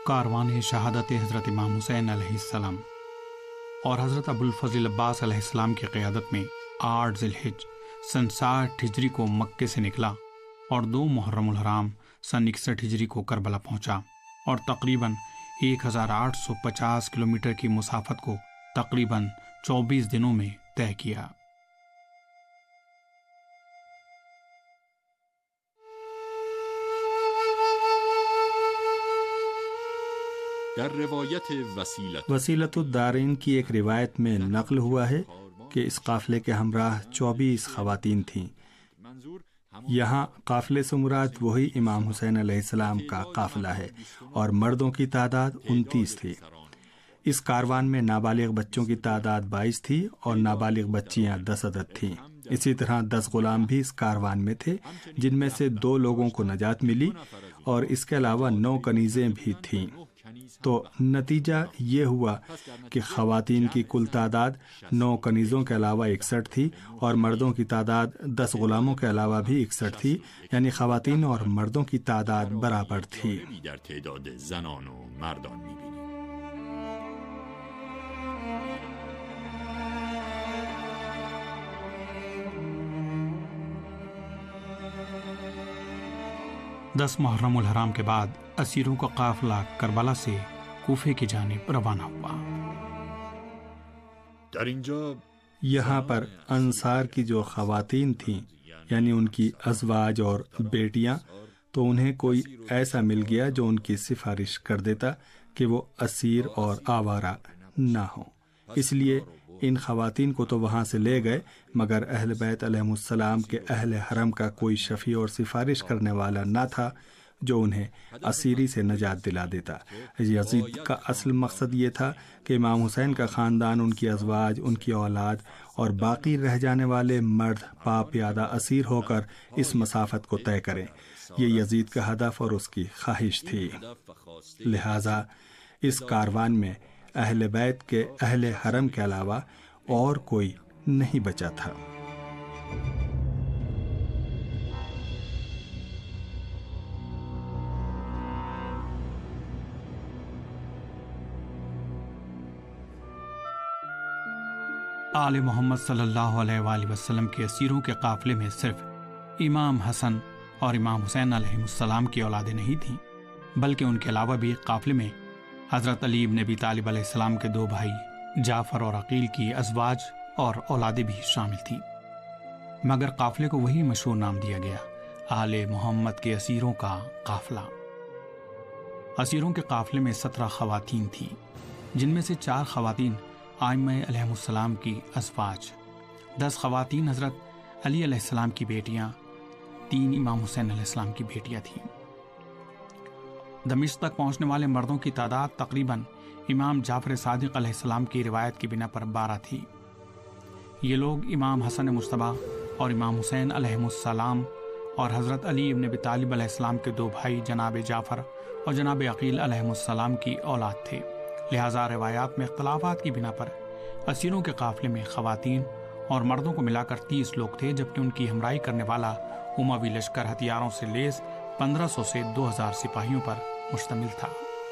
کاروان شہادت حضرت امام حسین علیہ السلام اور حضرت ابوالفضل عباس علیہ السلام کی قیادت میں 8 ذی الحج سن 60 ہجری کو مکے سے نکلا اور 2 محرم الحرام سن 61 ہجری کو کربلا پہنچا اور تقریباً 1850 کلومیٹر کی مسافت کو تقریباً 24 دنوں میں طے کیا۔ در روایت وسیلۃ الدارین کی ایک روایت میں نقل ہوا ہے کہ اس قافلے کے ہمراہ 24 خواتین تھیں۔ یہاں قافلے سے مراد وہی امام حسین علیہ السلام کا قافلہ ہے اور مردوں کی تعداد 29 تھی۔ اس کاروان میں نابالغ بچوں کی تعداد 22 تھی اور نابالغ بچیاں 10 عدد تھیں۔ اسی طرح 10 غلام بھی اس کاروان میں تھے، جن میں سے 2 لوگوں کو نجات ملی اور اس کے علاوہ 9 کنیزیں بھی تھیں۔ تو نتیجہ یہ ہوا کہ خواتین کی کل تعداد 9 کنیزوں کے علاوہ 61 تھی اور مردوں کی تعداد 10 غلاموں کے علاوہ بھی 61 تھی، یعنی خواتین اور مردوں کی تعداد برابر تھی۔ در تعداد زنان و مردان می‌بینیم. دس محرم الحرام کے بعد اسیروں کا قافلہ کربلا سے کوفے کی جانب روانہ ہوا۔ در اینجا یہاں پر انصار کی جو خواتین تھیں، یعنی ان کی ازواج اور بیٹیاں، تو انہیں کوئی ایسا مل گیا جو ان کی سفارش کر دیتا کہ وہ اسیر اور آوارہ نہ ہوں۔ اس لیے ان خواتین کو تو وہاں سے لے گئے، مگر اہل بیت علیہ السلام کے اہل حرم کا کوئی شفیع اور سفارش کرنے والا نہ تھا جو انہیں اسیری سے نجات دلا دیتا۔ یزید کا اصل مقصد یہ تھا کہ امام حسین کا خاندان، ان کی ازواج، ان کی اولاد اور باقی رہ جانے والے مرد پا پیادہ اسیر ہو کر اس مسافت کو طے کریں۔ یہ یزید کا ہدف اور اس کی خواہش تھی۔ لہٰذا اس کاروان میں اہل بیت کے اہل حرم کے علاوہ اور کوئی نہیں بچا تھا۔ آل محمد صلی اللہ علیہ وآلہ وسلم کے اسیروں کے قافلے میں صرف امام حسن اور امام حسین علیہ السلام کی اولادیں نہیں تھیں، بلکہ ان کے علاوہ بھی قافلے میں حضرت علی ابن ابی طالب علیہ السلام کے 2 بھائی جعفر اور عقیل کی ازواج اور اولادیں بھی شامل تھیں، مگر قافلے کو وہی مشہور نام دیا گیا، آل محمد کے اسیروں کا قافلہ۔ اسیروں کے قافلے میں 17 خواتین تھیں، جن میں سے 4 خواتین ائمہ علیہ السلام کی ازواج، 10 خواتین حضرت علی علیہ السلام کی بیٹیاں، 3 امام حسین علیہ السلام کی بیٹیاں تھیں۔ دمشق تک پہنچنے والے مردوں کی تعداد تقریباً امام جعفر صادق علیہ السلام کی روایت کی بنا پر 12 تھی۔ یہ لوگ امام حسن مجتبیٰ اور امام حسین علیہ السلام اور حضرت علی ابن ابی طالب علیہ السلام کے 2 بھائی جناب جعفر اور جناب عقیل علیہ السلام کی اولاد تھے۔ لہٰذا روایات میں اختلافات کی بنا پر اسیروں کے قافلے میں خواتین اور مردوں کو ملا کر 30 لوگ تھے، جبکہ ان کی ہمراہی کرنے والا اموی لشکر ہتھیاروں سے لیس 1500 سے 2000 سپاہیوں پر مشتمل تھا۔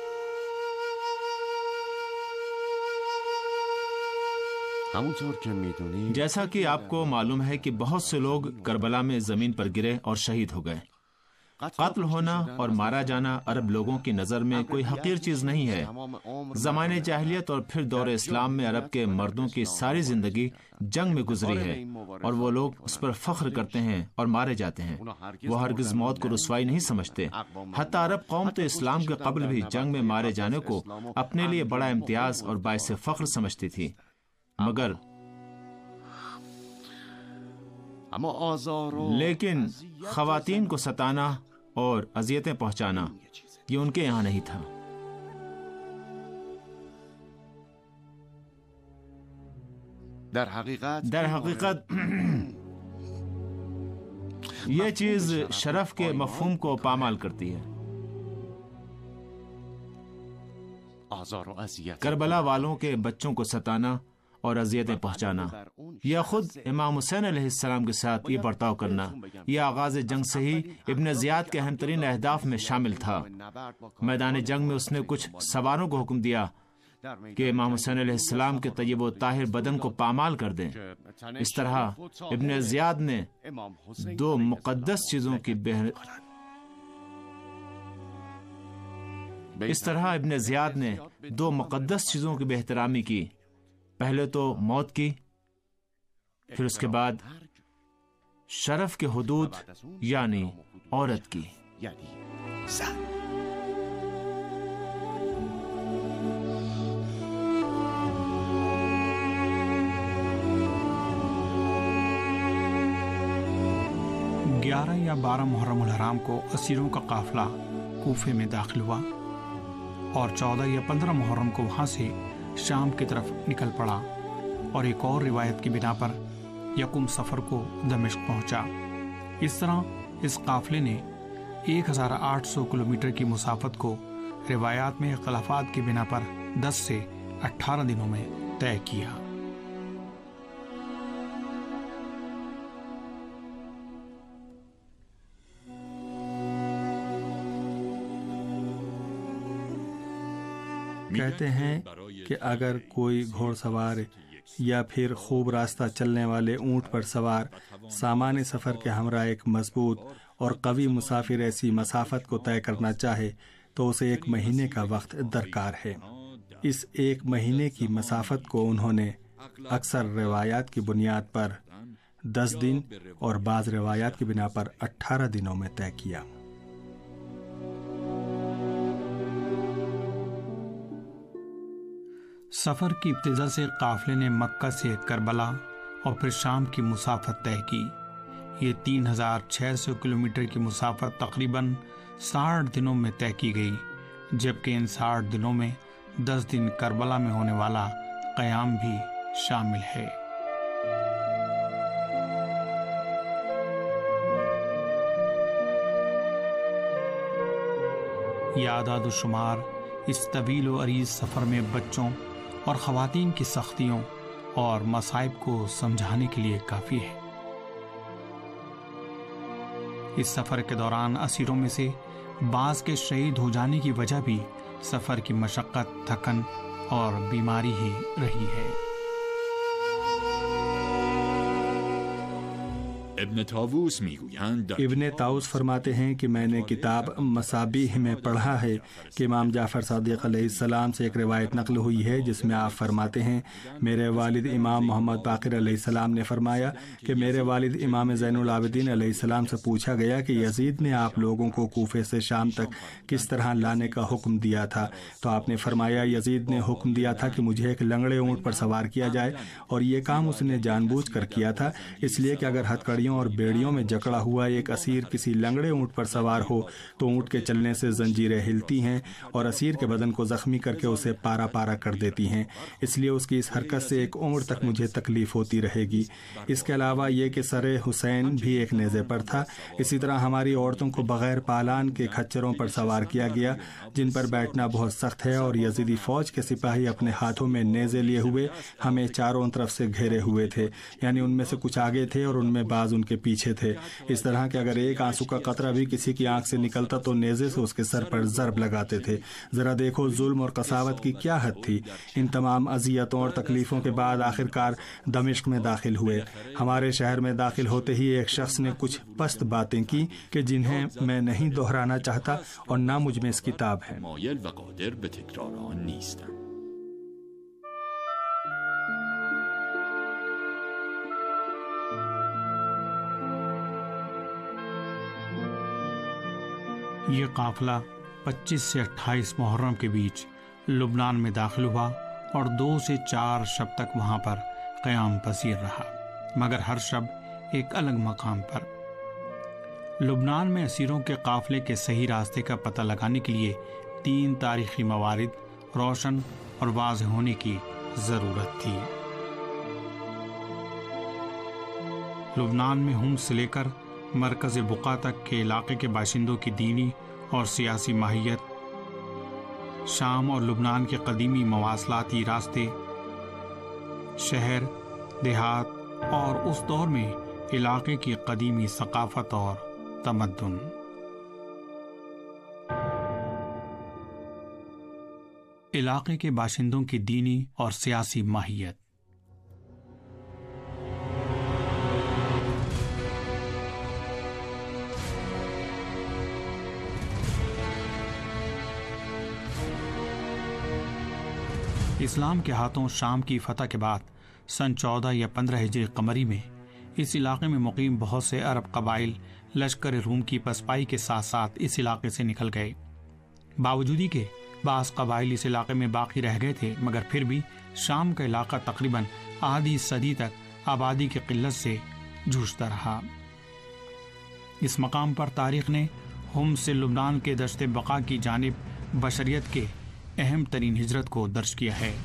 جیسا کہ آپ کو معلوم ہے کہ بہت سے لوگ کربلا میں زمین پر گرے اور شہید ہو گئے۔ قتل ہونا اور مارا جانا عرب لوگوں کی نظر میں کوئی حقیر چیز نہیں ہے۔ زمانے جاہلیت اور پھر دور اسلام میں عرب کے مردوں کی ساری زندگی جنگ میں گزری ہے اور وہ لوگ اس پر فخر کرتے ہیں اور مارے جاتے ہیں۔ وہ ہرگز موت کو رسوائی نہیں سمجھتے۔ حتیٰ عرب قوم تو اسلام کے قبل بھی جنگ میں مارے جانے کو اپنے لیے بڑا امتیاز اور باعث فخر سمجھتی تھی، مگر لیکن خواتین کو ستانا اور اذیتیں پہنچانا یہ ان کے یہاں نہیں تھا۔ در حقیقت یہ چیز شرف کے مفہوم کو پامال کرتی ہے۔ کربلا والوں کے بچوں کو ستانا اور اذیتیں پہنچانا، یا خود امام حسین علیہ السلام کے ساتھ یہ برتاؤ کرنا، یہ آغاز جنگ سے ہی ابن زیاد کے اہم ترین اہداف میں شامل تھا۔ میدان جنگ میں اس نے کچھ سواروں کو حکم دیا کہ امام حسین علیہ السلام کے طیب و طاہر بدن کو پامال کر دیں۔ اس طرح ابن زیاد نے دو مقدس چیزوں کی بے احترامی کی، پہلے تو موت کی، پھر اس کے بعد شرف کے حدود یعنی عورت کی۔ گیارہ یا 12 محرم الحرام کو اسیروں کا قافلہ کوفے میں داخل ہوا اور 14 یا 15 محرم کو وہاں سے شام کی طرف نکل پڑا، اور ایک اور روایت کی بنا پر یکم صفر کو دمشق پہنچا۔ اس طرح اس قافلے نے 1800 کلومیٹر کی مسافت کو روایات میں اختلافات کی بنا پر 10 سے 18 دنوں میں طے کیا۔ کہتے ہیں کہ اگر کوئی گھوڑ سوار یا پھر خوب راستہ چلنے والے اونٹ پر سوار سامان سفر کے ہمراہ ایک مضبوط اور قوی مسافر ایسی مسافت کو طے کرنا چاہے تو اسے 1 مہینے کا وقت درکار ہے۔ اس 1 مہینے کی مسافت کو انہوں نے اکثر روایات کی بنیاد پر 10 دن اور بعض روایات کی بنا پر 18 دنوں میں طے کیا۔ سفر کی ابتدا سے قافلے نے مکہ سے کربلا اور پھر شام کی مسافت طے کی۔ یہ 3600 کلومیٹر کی مسافت تقریباً 60 دنوں میں طے کی گئی، جبکہ ان 60 دنوں میں 10 دن کربلا میں ہونے والا قیام بھی شامل ہے۔ یہ اعداد و شمار اس طویل و عریض سفر میں بچوں اور خواتین کی سختیوں اور مصائب کو سمجھانے کے لیے کافی ہے۔ اس سفر کے دوران اسیروں میں سے بعض کے شہید ہو جانے کی وجہ بھی سفر کی مشقت، تھکن اور بیماری ہی رہی ہے۔ ابن طاووس فرماتے ہیں کہ میں نے کتاب مصابیح میں پڑھا ہے کہ امام جعفر صادق علیہ السلام سے ایک روایت نقل ہوئی ہے جس میں آپ فرماتے ہیں، میرے والد امام محمد باقر علیہ السلام نے فرمایا کہ میرے والد امام زین العابدین علیہ السلام سے پوچھا گیا کہ یزید نے آپ لوگوں کو کوفے سے شام تک کس طرح لانے کا حکم دیا تھا، تو آپ نے فرمایا یزید نے حکم دیا تھا کہ مجھے ایک لنگڑے اونٹ پر سوار کیا جائے، اور یہ کام اس نے جان بوجھ کر کیا تھا، اس لیے کہ اگر ہتھکڑیوں اور بیڑیوں میں جکڑا ہوا ایک اسیر کسی لنگڑے اونٹ پر سوار ہو تو اونٹ کے چلنے سے زنجیریں ہلتی ہیں اور اسیر کے بدن کو زخمی کر کے اسے پارا پارا کر دیتی ہیں، اس لیے اس کی اس حرکت سے ایک عمر تک مجھے تکلیف ہوتی رہے گی۔ اس کے علاوہ یہ کہ سر حسین بھی ایک نیزے پر تھا۔ اسی طرح ہماری عورتوں کو بغیر پالان کے کھچروں پر سوار کیا گیا جن پر بیٹھنا بہت سخت ہے، اور یزیدی فوج کے سپاہی اپنے ہاتھوں میں نیزے لیے ہوئے ہمیں چاروں طرف سے گھیرے ہوئے تھے، یعنی ان میں سے کچھ آگے تھے اور ان میں بعض ان کے پیچھے تھے، اس طرح کہ اگر ایک آنسو کا قطرہ بھی کسی کی آنکھ سے نکلتا تو نیزے سے اس کے سر پر ضرب لگاتے تھے۔ ذرا دیکھو ظلم اور قساوت کی کیا حد تھی۔ ان تمام اذیتوں اور تکلیفوں کے بعد آخرکار دمشق میں داخل ہوئے۔ ہمارے شہر میں داخل ہوتے ہی ایک شخص نے کچھ پست باتیں کی کہ جنہیں میں نہیں دہرانا چاہتا اور نہ مجھ میں اس کتاب ہے۔ یہ قافلہ 25 سے 28 محرم کے بیچ لبنان میں داخل ہوا اور 2 سے 4 شب تک وہاں پر قیام پذیر رہا، مگر ہر شب ایک الگ مقام پر۔ لبنان میں اسیروں کے قافلے کے صحیح راستے کا پتہ لگانے کے لیے 3 تاریخی موارد روشن اور واضح ہونے کی ضرورت تھی۔ لبنان میں ہوم سے لے کر مرکز بقا تک کے علاقے کے باشندوں کی دینی اور سیاسی ماہیت، شام اور لبنان کے قدیمی مواصلاتی راستے، شہر، دیہات اور اس دور میں علاقے کی قدیمی ثقافت اور تمدن۔ علاقے کے باشندوں کی دینی اور سیاسی ماہیت۔ اسلام کے ہاتھوں شام کی فتح کے بعد سن 14 یا 15 ہجری قمری میں اس علاقے میں مقیم بہت سے عرب قبائل لشکر روم کی پسپائی کے ساتھ ساتھ اس علاقے سے نکل گئے۔ باوجود کہ بعض قبائل اس علاقے میں باقی رہ گئے تھے، مگر پھر بھی شام کا علاقہ تقریباً آدھی صدی تک آبادی کی قلت سے جوجھتا رہا۔ اس مقام پر تاریخ نے حمص سے لبنان کے دشت بقا کی جانب بشریت کے اہم ترین ہجرت کو درج کیا ہے۔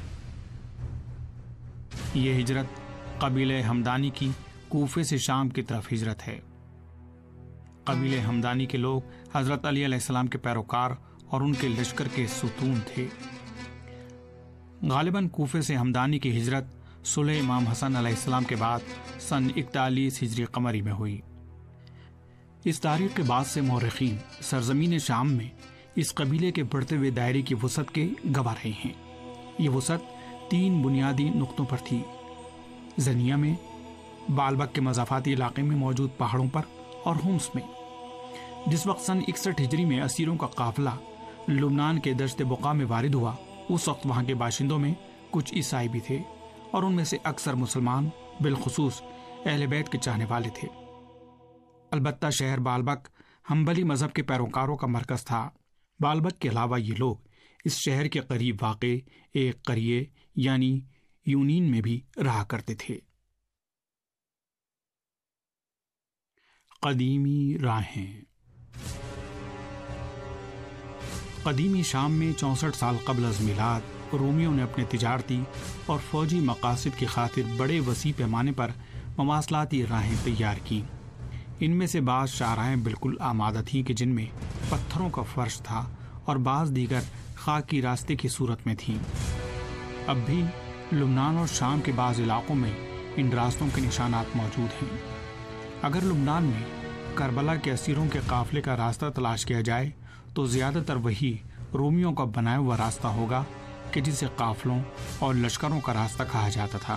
یہ ہجرت قبیلہ ہمدانی کی کوفے سے شام کی طرف ہجرت ہے۔ قبیلہ ہمدانی کے لوگ حضرت علی علیہ السلام کے پیروکار اور ان کے لشکر کے ستون تھے۔ غالباً کوفے سے ہمدانی کی ہجرت صلح امام حسن علیہ السلام کے بعد سن 41 ہجری قمری میں ہوئی۔ اس تاریخ کے بعد سے مورخین سرزمین شام میں اس قبیلے کے بڑھتے ہوئے دائرے کی وسعت کے گواہ رہے ہیں۔ یہ وسعت 3 بنیادی نقطوں پر تھی: زنیہ میں، بالبک کے مضافاتی علاقے میں موجود پہاڑوں پر، اور حمص میں۔ جس وقت سن 61 ہجری میں اسیروں کا قافلہ لبنان کے دشت بقا میں وارد ہوا، اس وقت وہاں کے باشندوں میں کچھ عیسائی بھی تھے، اور ان میں سے اکثر مسلمان، بالخصوص اہل بیت کے چاہنے والے تھے۔ البتہ شہر بالبک حنبلی مذہب کے پیروکاروں کا مرکز تھا۔ بالبک کے علاوہ یہ لوگ اس شہر کے قریب واقع ایک قریے یعنی یونین میں بھی رہا کرتے تھے۔ قدیمی راہیں۔ قدیمی شام میں 64 سال قبل از میلاد رومیوں نے اپنے تجارتی اور فوجی مقاصد کی خاطر بڑے وسیع پیمانے پر مواصلاتی راہیں تیار کی۔ ان میں سے بعض شاہراہیں بالکل آمادہ تھیں کہ جن میں پتھروں کا فرش تھا، اور بعض دیگر خاکی راستے کی صورت میں تھیں۔ اب بھی لبنان اور شام کے بعض علاقوں میں ان راستوں کے نشانات موجود ہیں۔ اگر لبنان میں کربلا کے اسیروں کے قافلے کا راستہ تلاش کیا جائے تو زیادہ تر وہی رومیوں کا بنایا ہوا راستہ ہوگا کہ جسے قافلوں اور لشکروں کا راستہ کہا جاتا تھا۔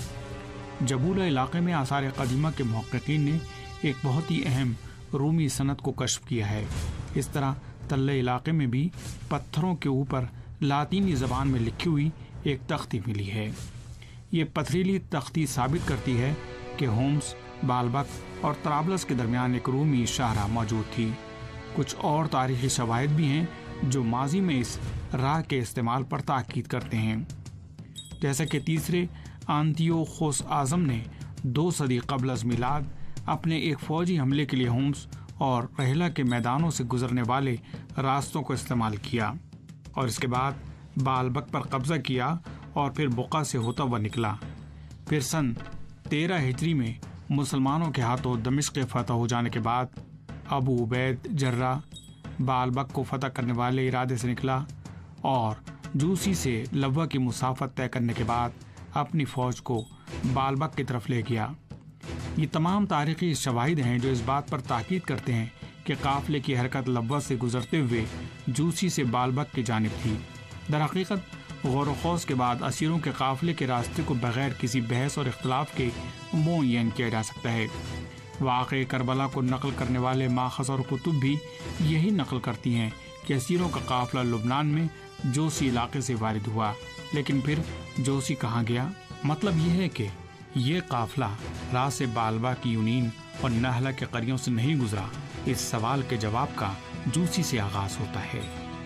جبولہ علاقے میں آثار قدیمہ کے محققین نے ایک بہت ہی اہم رومی صنعت کو کشف کیا ہے۔ اس طرح تلہ علاقے میں بھی پتھروں کے اوپر لاطینی زبان میں لکھی ہوئی ایک تختی ملی ہے۔ یہ پتھریلی تختی ثابت کرتی ہے کہ حمص، بالبک اور طرابلس کے درمیان ایک رومی شاہراہ موجود تھی۔ کچھ اور تاریخی شواہد بھی ہیں جو ماضی میں اس راہ کے استعمال پر تاکید کرتے ہیں، جیسا کہ تیسرے انتیوخوس اعظم نے 2 صدی قبل از میلاد اپنے ایک فوجی حملے کے لیے حمص اور رحلہ کے میدانوں سے گزرنے والے راستوں کو استعمال کیا، اور اس کے بعد بالبک پر قبضہ کیا اور پھر بقا سے ہوتا ہوا نکلا۔ پھر سن 13 ہجری میں مسلمانوں کے ہاتھوں دمشق فتح ہو جانے کے بعد ابو عبید جرہ بالبک کو فتح کرنے والے ارادے سے نکلا، اور جوسی سے لوا کی مسافت طے کرنے کے بعد اپنی فوج کو بالبک کی طرف لے گیا۔ یہ تمام تاریخی شواہد ہیں جو اس بات پر تاکید کرتے ہیں کہ قافلے کی حرکت لوا سے گزرتے ہوئے جوسی سے بالبک کی جانب تھی۔ در حقیقت غور و خوض کے بعد اسیروں کے قافلے کے راستے کو بغیر کسی بحث اور اختلاف کے معین کیا جا سکتا ہے۔ واقع کربلا کو نقل کرنے والے ماخذ اور کتب بھی یہی نقل کرتی ہیں کہ اسیروں کا قافلہ لبنان میں جوسی علاقے سے وارد ہوا، لیکن پھر جوسی کہاں گیا؟ مطلب یہ ہے کہ یہ قافلہ راہ سے بالبا کی یونین اور نہلا کے قریوں سے نہیں گزرا۔ اس سوال کے جواب کا جوسی سے آغاز ہوتا ہے۔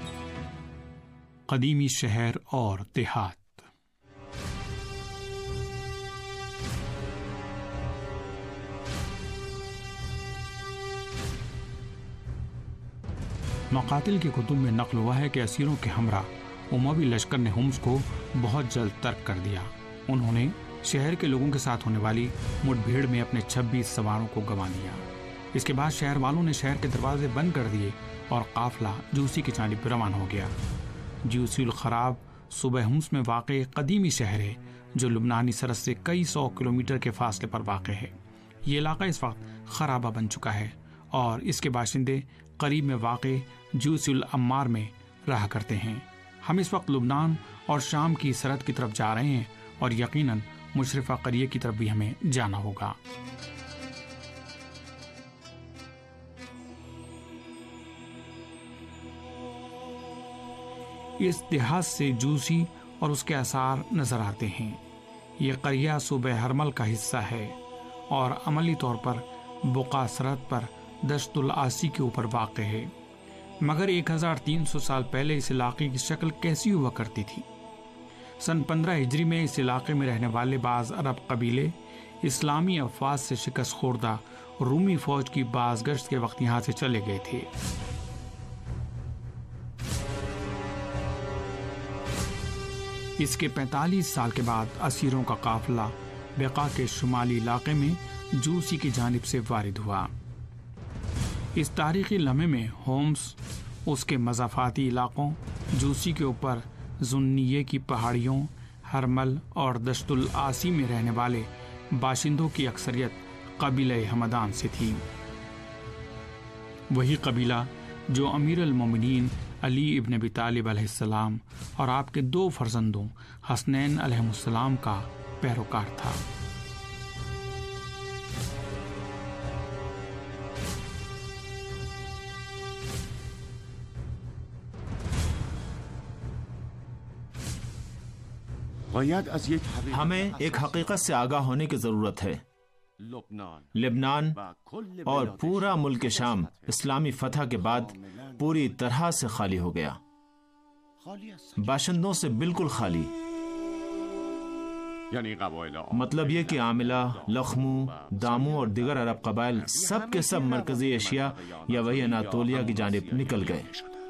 قدیمی شہر اور دیہات۔ مقاتل کی کتب میں نقل ہوا ہے کہ اسیروں کے ہمراہ اموی لشکر نے حمص کو بہت جلد ترک کر دیا۔ انہوں نے شہر کے لوگوں کے ساتھ ہونے والی مٹ بھیڑ میں اپنے 26 سواروں کو گنوا دیا۔ اس کے بعد شہر والوں نے شہر کے دروازے بند کر دیے اور قافلہ جوسی کی جانب روانہ ہو گیا۔ جوسی الخراب صوبہ حمص میں واقع قدیمی شہر ہے جو لبنانی سرحد سے کئی 100 کلومیٹر کے فاصلے پر واقع ہے۔ یہ علاقہ اس وقت خرابہ بن چکا ہے اور اس کے باشندے قریب میں واقع جوس العمار میں رہا کرتے ہیں۔ ہم اس وقت لبنان اور شام کی سرحد کی طرف جا رہے ہیں اور یقیناً مشرفہ قریہ کی طرف بھی ہمیں جانا ہوگا۔ اس دیہات سے جوسی اور اس کے آثار نظر آتے ہیں۔ یہ قریہ صوبہ حرمل کا حصہ ہے اور عملی طور پر بقا سرحد پر دشت العاصی کے اوپر واقع ہے، مگر 1300 سال پہلے اس علاقے کی شکل کیسی ہوا کرتی تھی؟ سن 15 ہجری میں اس علاقے میں رہنے والے بعض عرب قبیلے اسلامی افواج سے شکست خوردہ رومی فوج کی باز گشت کے وقت یہاں سے چلے گئے تھے۔ اس کے 45 سال کے بعد اسیروں کا قافلہ بقا کے شمالی علاقے میں جوسی کی جانب سے وارد ہوا۔ اس تاریخی لمحے میں ہومس، اس کے مضافاتی علاقوں جوسی کے اوپر زنیے کی پہاڑیوں، حرمل اور دشت العاصی میں رہنے والے باشندوں کی اکثریت قبیلہ ہمدان سے تھی، وہی قبیلہ جو امیر المومنین علی ابن ابی طالب علیہ السلام اور آپ کے 2 فرزندوں حسنین علیہ السلام کا پیروکار تھا۔ ہمیں ایک حقیقت سے آگاہ ہونے کی ضرورت ہے۔ لبنان اور پورا ملک شام اسلامی فتح کے بعد پوری طرح سے خالی ہو گیا، باشندوں سے بالکل خالی۔ مطلب یہ کہ عاملہ، لخمو، دامو اور دیگر عرب قبائل سب کے سب مرکزی ایشیا یا وہی اناطولیہ کی جانب نکل گئے۔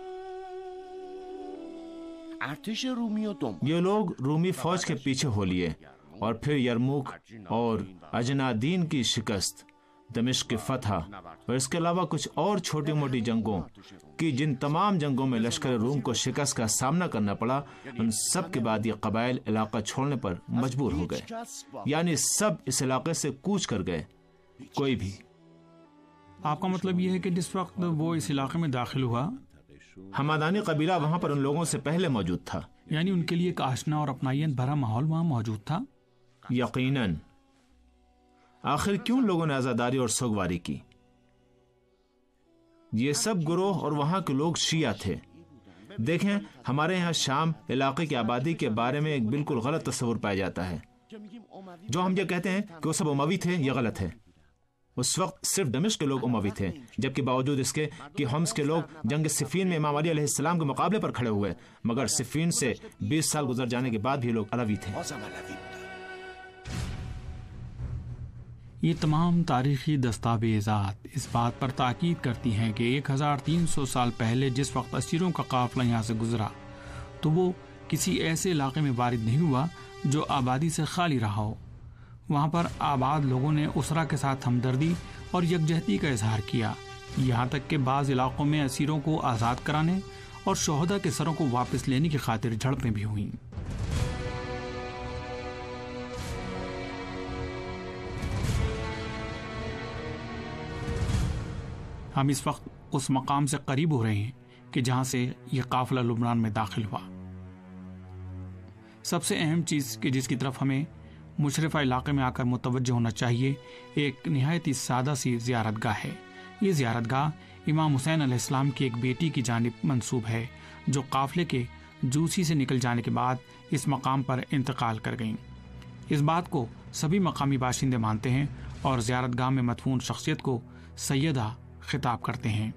یہ لوگ رومی فوج کے پیچھے ہو لیے اور پھر یرموک اور اجنادین کی شکست، دمشق کی فتح اور اس کے علاوہ کچھ اور چھوٹی موٹی جنگوں کی جن تمام جنگوں میں لشکر روم کو شکست کا سامنا کرنا پڑا، ان سب کے بعد یہ قبائل علاقہ چھوڑنے پر مجبور ہو گئے، یعنی سب اس علاقے سے کوچ کر گئے، کوئی بھی۔ آپ کا مطلب یہ ہے کہ جس وقت وہ اس علاقے میں داخل ہوا، ہمدانی قبیلہ وہاں پر ان لوگوں سے پہلے موجود تھا، یعنی ان کے لیے ایک آشنا اور اپنائیت بھرا ماحول وہاں موجود تھا۔ یقیناً۔ آخر کیوں لوگوں نے عزاداری اور سوگواری کی؟ یہ سب گروہ اور وہاں کے لوگ شیعہ تھے۔ دیکھیں، ہمارے یہاں شام علاقے کی آبادی کے بارے میں ایک بالکل غلط تصور پایا جاتا ہے۔ جو ہم یہ کہتے ہیں کہ وہ سب اموی تھے، یہ غلط ہے۔ اس وقت صرف دمشق کے لوگ اموی تھے، جبکہ باوجود اس کے کہ حمص کے لوگ جنگ صفین میں امام علی علیہ السلام کے مقابلے پر کھڑے ہوئے، مگر صفین سے 20 سال گزر جانے کے بعد بھی لوگ علوی تھے۔ یہ تمام تاریخی دستاویزات اس بات پر تاکید کرتی ہیں کہ 1300 سال پہلے جس وقت اسیروں کا قافلہ یہاں سے گزرا تو وہ کسی ایسے علاقے میں وارد نہیں ہوا جو آبادی سے خالی رہا ہو۔ وہاں پر آباد لوگوں نے اسرا کے ساتھ ہمدردی اور یکجہتی کا اظہار کیا، یہاں تک کہ بعض علاقوں میں اسیروں کو آزاد کرانے اور شہداء کے سروں کو واپس لینے کی خاطر جھڑپیں بھی ہوئیں۔ ہم اس وقت اس مقام سے قریب ہو رہے ہیں کہ جہاں سے یہ قافلہ لبنان میں داخل ہوا۔ سب سے اہم چیز کہ جس کی طرف ہمیں مشرفہ علاقے میں آ کر متوجہ ہونا چاہیے، ایک نہایت ہی سادہ سی زیارت گاہ ہے۔ یہ زیارت گاہ امام حسین علیہ السلام کی ایک بیٹی کی جانب منسوب ہے، جو قافلے کے جوسی سے نکل جانے کے بعد اس مقام پر انتقال کر گئیں۔ اس بات کو سبھی مقامی باشندے مانتے ہیں اور زیارت گاہ میں مدفون شخصیت کو سیدہ خطاب کرتے ہیں۔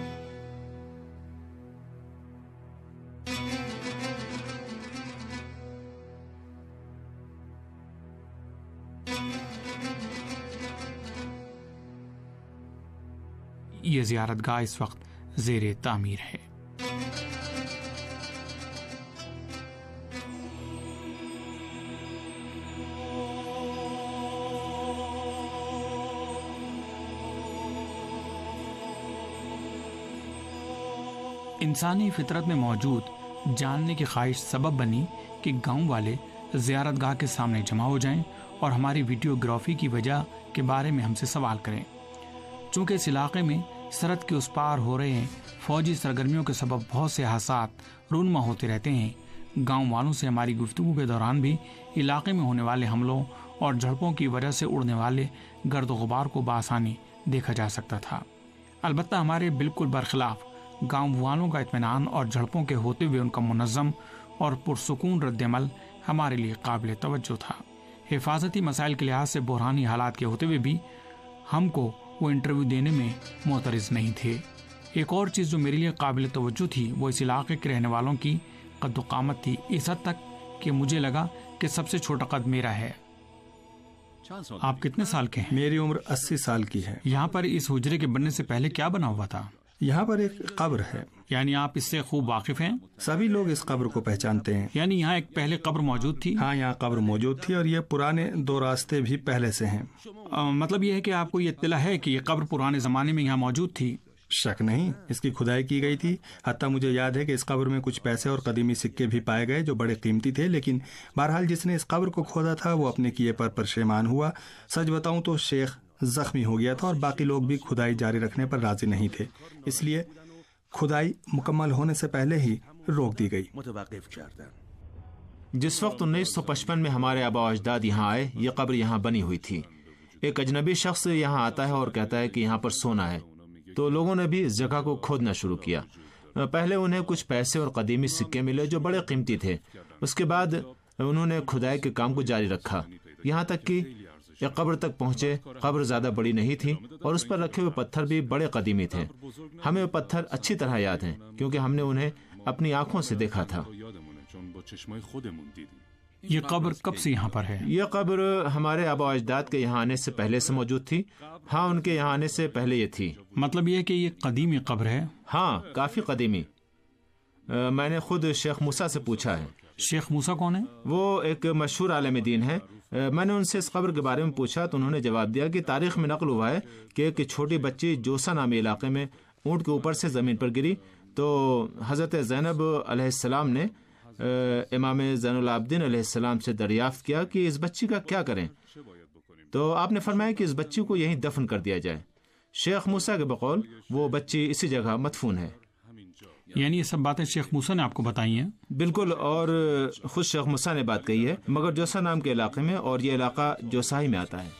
یہ زیارت گاہ اس وقت زیر تعمیر ہے۔ انسانی فطرت میں موجود جاننے کی خواہش سبب بنی کہ گاؤں والے زیارت گاہ کے سامنے جمع ہو جائیں اور ہماری ویڈیوگرافی کی وجہ کے بارے میں ہم سے سوال کریں۔ چونکہ اس علاقے میں سرحد کے اس پار ہو رہے ہیں فوجی سرگرمیوں کے سبب بہت سے حادثات رونما ہوتے رہتے ہیں۔ گاؤں والوں سے ہماری گفتگو کے دوران بھی علاقے میں ہونے والے حملوں اور جھڑپوں کی وجہ سے اڑنے والے گرد و غبار کو بآسانی دیکھا جا سکتا تھا۔ البتہ ہمارے بالکل برخلاف گاؤں والوں کا اطمینان اور جھڑپوں کے ہوتے ہوئے ان کا منظم اور پرسکون رد عمل ہمارے لیے قابل توجہ تھا۔ حفاظتی مسائل کے لحاظ سے بحرانی حالات کے ہوتے ہوئے بھی ہم کو وہ انٹرویو دینے میں معترض نہیں تھے۔ ایک اور چیز جو میرے لیے قابل توجہ تھی وہ اس علاقے کے رہنے والوں کی قد و قامت تھی، اس حد تک کہ مجھے لگا کہ سب سے چھوٹا قد میرا ہے۔ آپ کتنے سال کے ہیں؟ میری عمر 80 سال کی ہے۔ یہاں پر اس حجرے کے بننے سے پہلے کیا بنا ہوا تھا؟ یہاں پر ایک قبر ہے۔ یعنی آپ اس سے خوب واقف ہیں؟ سبھی لوگ اس قبر کو پہچانتے ہیں۔ یعنی یہاں ایک پہلے قبر موجود تھی؟ ہاں، یہاں قبر موجود تھی اور یہ پرانے 2 راستے بھی پہلے سے ہیں۔ مطلب یہ ہے کہ آپ کو یہ اطلاع ہے کہ یہ قبر پرانے زمانے میں یہاں موجود تھی؟ شک نہیں، اس کی کھدائی کی گئی تھی۔ حتیٰ مجھے یاد ہے کہ اس قبر میں کچھ پیسے اور قدیمی سکے بھی پائے گئے جو بڑے قیمتی تھے، لیکن بہرحال جس نے اس قبر کو کھودا تھا وہ اپنے کیے پر پشیمان ہوا۔ سچ بتاؤں تو شیخ زخمی ہو گیا تھا اور باقی لوگ بھی کھدائی جاری رکھنے پر راضی نہیں تھے، اس لیے کھدائی مکمل ہونے سے پہلے ہی روک دی گئی۔ جس وقت 1955 میں ہمارے آبا و اجداد یہاں آئے، یہ قبر یہاں بنی ہوئی تھی۔ ایک اجنبی شخص یہاں آتا ہے اور کہتا ہے کہ یہاں پر سونا ہے، تو لوگوں نے بھی اس جگہ کو کھودنا شروع کیا۔ پہلے انہیں کچھ پیسے اور قدیمی سکے ملے جو بڑے قیمتی تھے۔ اس کے بعد انہوں نے کھدائی کے کام کو جاری رکھا، یہاں تک کہ ایک قبر تک پہنچے۔ قبر زیادہ بڑی نہیں تھی اور اس پر رکھے ہوئے پتھر بھی بڑے قدیمی تھے۔ ہمیں وہ پتھر اچھی طرح یاد ہیں کیونکہ ہم نے انہیں اپنی آنکھوں سے دیکھا تھا۔ یہ قبر کب سے یہاں پر ہے؟ یہ قبر ہمارے آبا و اجداد کے یہاں آنے سے پہلے سے موجود تھی۔ ہاں، ان کے یہاں آنے سے پہلے یہ تھی۔ مطلب یہ کہ یہ قدیمی قبر ہے؟ ہاں، کافی قدیمی۔ میں نے خود شیخ موسیٰ سے پوچھا ہے۔ شیخ موسیٰ کون ہے؟ وہ ایک مشہور عالم دین ہے۔ میں نے ان سے اس قبر کے بارے میں پوچھا تو انہوں نے جواب دیا کہ تاریخ میں نقل ہوا ہے کہ ایک چھوٹی بچی جوسا نامی علاقے میں اونٹ کے اوپر سے زمین پر گری تو حضرت زینب علیہ السلام نے امام زین العابدین علیہ السلام سے دریافت کیا کہ اس بچی کا کیا کریں، تو آپ نے فرمایا کہ اس بچی کو یہیں دفن کر دیا جائے۔ شیخ موسیٰ کے بقول وہ بچی اسی جگہ مدفون ہے۔ یعنی یہ سب باتیں شیخ موسیٰ نے آپ کو بتائی ہیں؟ بالکل، اور خود شیخ موسیٰ نے بات کہی ہے، مگر جوسا نام کے علاقے میں، اور یہ علاقہ جوسائی میں آتا ہے۔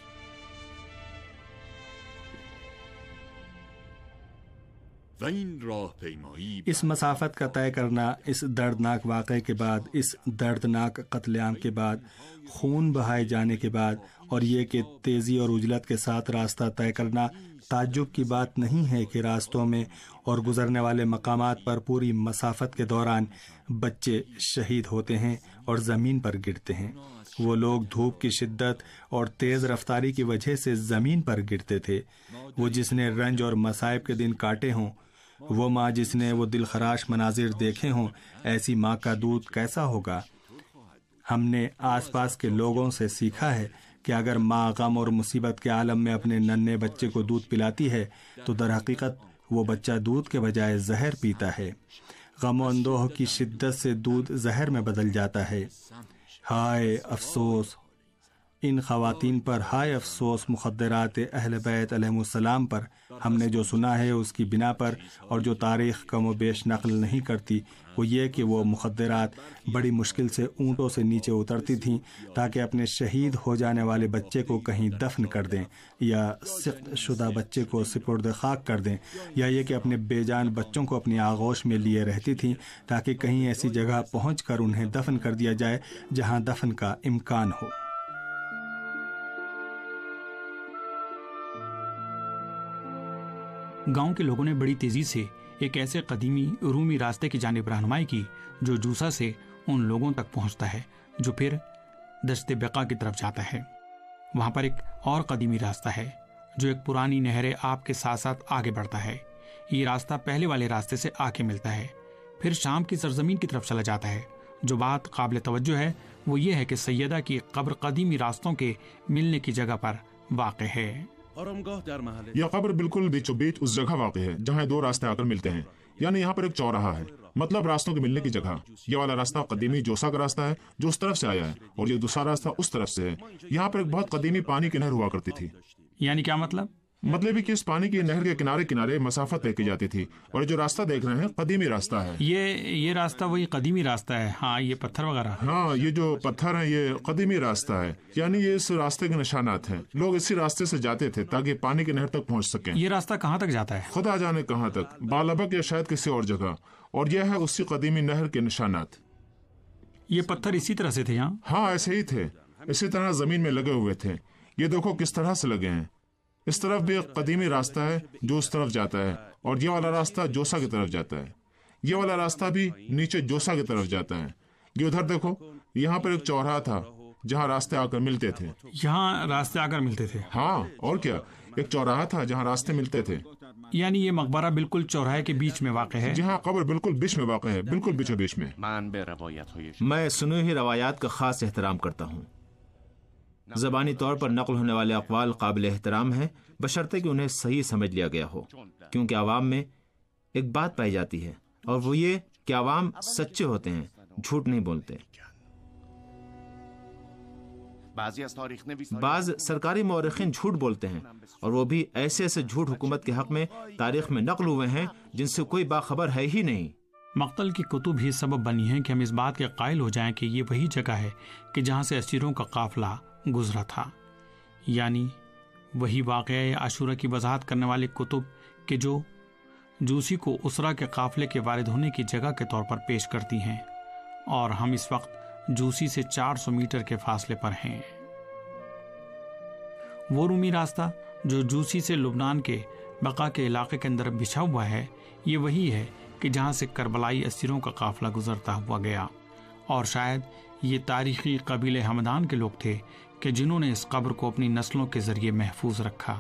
اس مسافت کا طے کرنا، اس دردناک واقعے کے بعد، اس دردناک قتل عام کے بعد، خون بہائے جانے کے بعد، اور یہ کہ تیزی اور عجلت کے ساتھ راستہ طے کرنا، تعجب کی بات نہیں ہے کہ راستوں میں اور گزرنے والے مقامات پر پوری مسافت کے دوران بچے شہید ہوتے ہیں اور زمین پر گرتے ہیں۔ وہ لوگ دھوپ کی شدت اور تیز رفتاری کی وجہ سے زمین پر گرتے تھے۔ وہ جس نے رنج اور مصائب کے دن کاٹے ہوں، وہ ماں جس نے وہ دل خراش مناظر دیکھے ہوں، ایسی ماں کا دودھ کیسا ہوگا؟ ہم نے آس پاس کے لوگوں سے سیکھا ہے کہ اگر ماں غم اور مصیبت کے عالم میں اپنے ننھے بچے کو دودھ پلاتی ہے تو در حقیقت وہ بچہ دودھ کے بجائے زہر پیتا ہے۔ غم و اندوہ کی شدت سے دودھ زہر میں بدل جاتا ہے۔ ہائے افسوس ان خواتین پر، ہائے افسوس مخدرات اہل بیت علیہ السلام پر۔ ہم نے جو سنا ہے اس کی بنا پر، اور جو تاریخ کم و بیش نقل نہیں کرتی، وہ یہ کہ وہ مخدرات بڑی مشکل سے اونٹوں سے نیچے اترتی تھیں تاکہ اپنے شہید ہو جانے والے بچے کو کہیں دفن کر دیں، یا سقط شدہ بچے کو سپرد خاک کر دیں، یا یہ کہ اپنے بے جان بچوں کو اپنی آغوش میں لیے رہتی تھیں تاکہ کہیں ایسی جگہ پہنچ کر انہیں دفن کر دیا جائے جہاں دفن کا امکان ہو۔ گاؤں کے لوگوں نے بڑی تیزی سے ایک ایسے قدیمی رومی راستے کی جانب رہنمائی کی جو جوسا سے ان لوگوں تک پہنچتا ہے جو پھر دشت بقا کی طرف جاتا ہے۔ وہاں پر ایک اور قدیمی راستہ ہے جو ایک پرانی نہر آب کے ساتھ ساتھ آگے بڑھتا ہے۔ یہ راستہ پہلے والے راستے سے آ کے ملتا ہے، پھر شام کی سرزمین کی طرف چلا جاتا ہے۔ جو بات قابل توجہ ہے وہ یہ ہے کہ سیدہ کی قبر قدیمی راستوں کے ملنے کی جگہ پر واقع ہے۔ یہ قبر بالکل بیچو بیچ اس جگہ واقع ہے جہاں 2 راستے آ کر ملتے ہیں۔ یعنی یہاں پر ایک چوراہا ہے، مطلب راستوں کے ملنے کی جگہ۔ یہ والا راستہ قدیمی جوسا کا راستہ ہے جو اس طرف سے آیا ہے، اور یہ دوسرا راستہ اس طرف سے ہے۔ یہاں پر ایک بہت قدیمی پانی کی نہر ہوا کرتی تھی۔ یعنی کیا مطلب؟ مطلب ہے کہ اس پانی کی نہر کے کنارے کنارے مسافت طے کی جاتی تھی، اور جو راستہ دیکھ رہے ہیں قدیمی راستہ ہے۔ یہ راستہ وہی قدیمی راستہ ہے؟ ہاں، یہ پتھر وغیرہ؟ ہاں، یہ جو پتھر ہیں یہ قدیمی راستہ ہے، یعنی یہ اس راستے کے نشانات ہیں۔ لوگ اسی راستے سے جاتے تھے تاکہ پانی کی نہر تک پہنچ سکیں۔ یہ راستہ کہاں تک جاتا ہے؟ خدا جانے کہاں تک، بالابک یا شاید کسی اور جگہ، اور یہ ہے اسی قدیمی نہر کے نشانات۔ یہ پتھر اسی طرح سے تھے یہاں؟ ہاں، ایسے ہی تھے، اسی طرح زمین میں لگے ہوئے تھے۔ یہ دیکھو کس طرح سے لگے ہیں۔ اس طرف بھی ایک قدیمی راستہ ہے جو اس طرف جاتا ہے، اور یہ والا راستہ جوسا کی طرف جاتا ہے۔ یہ والا راستہ بھی نیچے جوسا کی طرف جاتا ہے۔ یہ ادھر دیکھو، یہاں پر ایک چوراہا تھا جہاں راستے آ کر ملتے تھے۔ یہاں راستے آ کر ملتے تھے؟ ہاں، اور کیا، ایک چوراہا تھا جہاں راستے ملتے تھے۔ یعنی یہ مقبرہ بالکل چوراہے کے بیچ میں واقع ہے؟ جہاں قبر بالکل بیچ میں واقع ہے، بالکل بیچو بیچ میں۔ میں سنی ہوئی روایات کا خاص احترام کرتا ہوں۔ زبانی طور پر نقل ہونے والے اقوال قابل احترام ہیں، بشرطے کہ انہیں صحیح سمجھ لیا گیا ہو، کیونکہ عوام میں ایک بات پائی جاتی ہے، اور وہ یہ کہ عوام سچے ہوتے ہیں، جھوٹ نہیں بولتے۔ بعض سرکاری مورخین جھوٹ بولتے ہیں، اور وہ بھی ایسے ایسے جھوٹ حکومت کے حق میں تاریخ میں نقل ہوئے ہیں جن سے کوئی باخبر ہے ہی نہیں۔ مقتل کی کتب ہی سبب بنی ہیں کہ ہم اس بات کے قائل ہو جائیں کہ یہ وہی جگہ ہے کہ جہاں سے اسیروں کا قافلہ گزرا تھا، یعنی وہی واقعہ عاشورہ کی وضاحت کرنے والی کتب کہ جو جوسی کو اسرا کے قافلے کے وارد ہونے کی جگہ کے طور پر پیش کرتی ہیں، اور ہم اس وقت جوسی سے 400 میٹر کے فاصلے پر ہیں۔ وہ رومی راستہ جو جوسی سے لبنان کے بقا کے علاقے کے اندر بچھا ہوا ہے، یہ وہی ہے کہ جہاں سے کربلائی اسیروں کا قافلہ گزرتا ہوا گیا، اور شاید یہ تاریخی قبیلے ہمدان کے لوگ تھے کہ جنہوں نے اس قبر کو اپنی نسلوں کے ذریعے محفوظ رکھا۔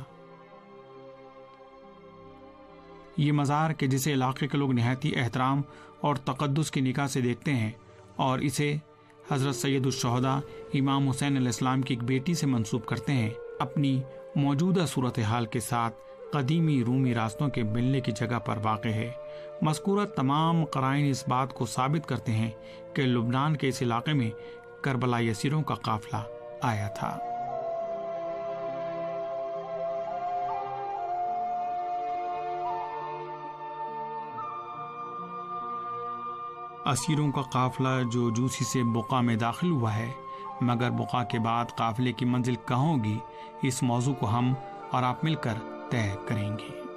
یہ مزار کہ جسے علاقے کے لوگ نہایتی احترام اور تقدس کی نگاہ سے دیکھتے ہیں، اور اسے حضرت سید الشہداء امام حسین علیہ السلام کی ایک بیٹی سے منسوب کرتے ہیں، اپنی موجودہ صورتحال کے ساتھ قدیمی رومی راستوں کے ملنے کی جگہ پر واقع ہے۔ مذکورہ تمام قرائن اس بات کو ثابت کرتے ہیں کہ لبنان کے اس علاقے میں کربلائی اسیروں کا قافلہ آیا تھا۔ اسیروں کا قافلہ جو جوسی سے بقا میں داخل ہوا ہے، مگر بقا کے بعد قافلے کی منزل کہاں ہوگی، اس موضوع کو ہم اور آپ مل کر طے کریں گے۔